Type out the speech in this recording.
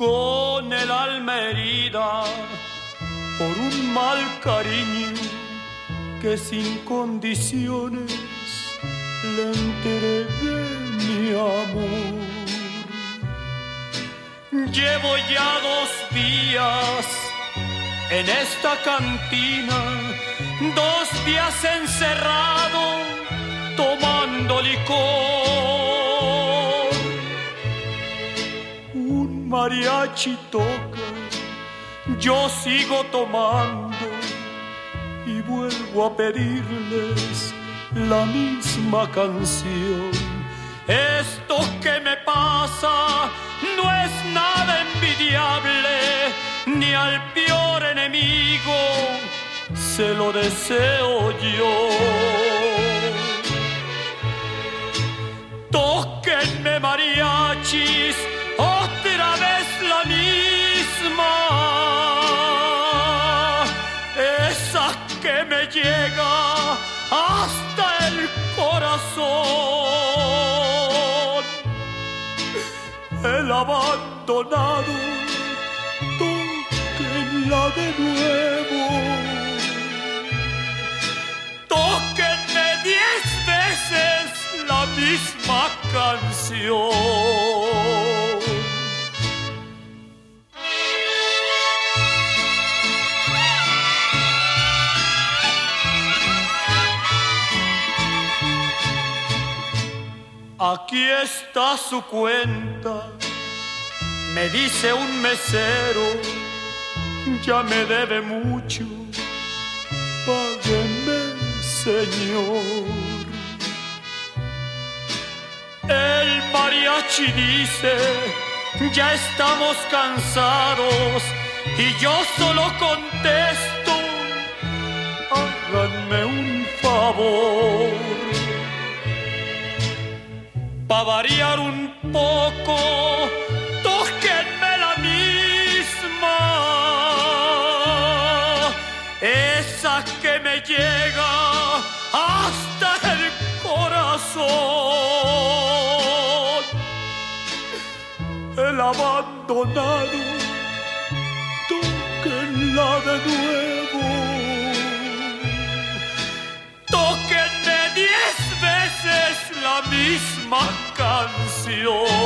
con el alma herida por un mal cariño que sin condiciones le entregué mi amor. Llevo ya 2 días en esta cantina, 2 días encerrado tomando licor. Un mariachi toca, yo sigo tomando y vuelvo a pedirles la misma canción. Esto que me pasa no es nada envidiable, ni al peor enemigo se lo deseo yo. Tóquenme mariachis, otra vez la misma, esa que me llega hasta el corazón. El abandonado, tóquenla de nuevo. Tóquenme 10 veces la misma canción. Aquí está su cuenta, me dice un mesero, ya me debe mucho, págueme, señor. El mariachi dice, ya estamos cansados, y yo solo contesto, háganme un favor. Pa' variar un poco, tóquenme la misma, esa que me llega hasta el corazón. El abandonado, tóquenla de nuevo. Tóquenme 10 veces la misma canción.